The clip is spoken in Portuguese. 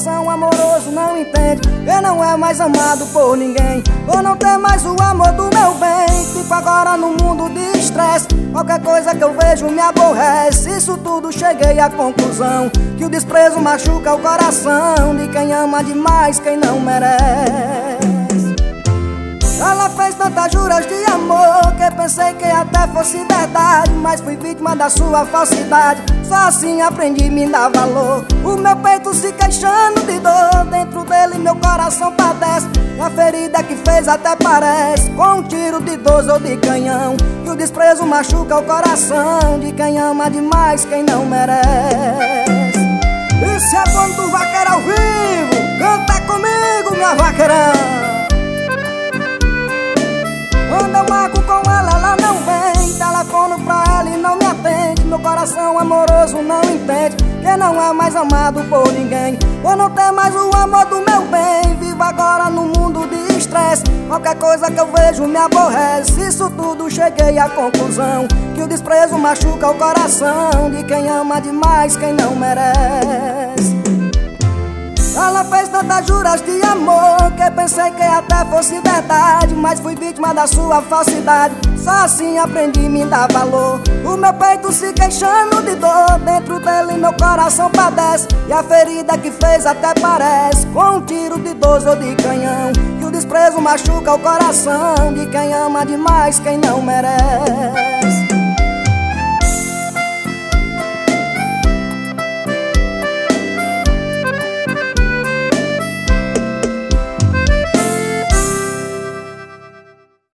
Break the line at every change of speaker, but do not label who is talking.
coração amoroso não entende que não é mais amado por ninguém, por não ter mais o amor do meu bem. Fico agora no mundo de estresse, qualquer coisa que eu vejo me aborrece. Isso tudo cheguei à conclusão que o desprezo machuca o coração de quem ama demais, quem não merece. Ela fez tantas juras de amor que pensei que até fosse verdade, mas fui vítima da sua falsidade. Só assim aprendi a me dar valor. O meu peito se queixando de dor, dentro dele meu coração padece. E a ferida que fez até parece com um tiro de 12 ou de canhão. E o desprezo machuca o coração de quem ama demais, quem não merece. Esse é dono do Vaqueiro ao vivo, canta comigo, minha vaqueirão. Quando eu marco com ela, ela não vem. Telefono pra ela e não me atende. Meu coração amoroso não entende que não é mais amado por ninguém, por não ter mais o amor do meu bem. Vivo agora no mundo de estresse, qualquer coisa que eu vejo me aborrece. Isso tudo cheguei à conclusão que o desprezo machuca o coração de quem ama demais, quem não merece. Ela fez tantas juras de amor que pensei que até fosse verdade, mas fui vítima da sua falsidade. Só assim aprendi a me dar valor. O meu peito se queixando de dor, dentro dele meu coração padece. E a ferida que fez até parece com um tiro de 12 ou de canhão. E o desprezo machuca o coração de quem ama demais, quem não merece.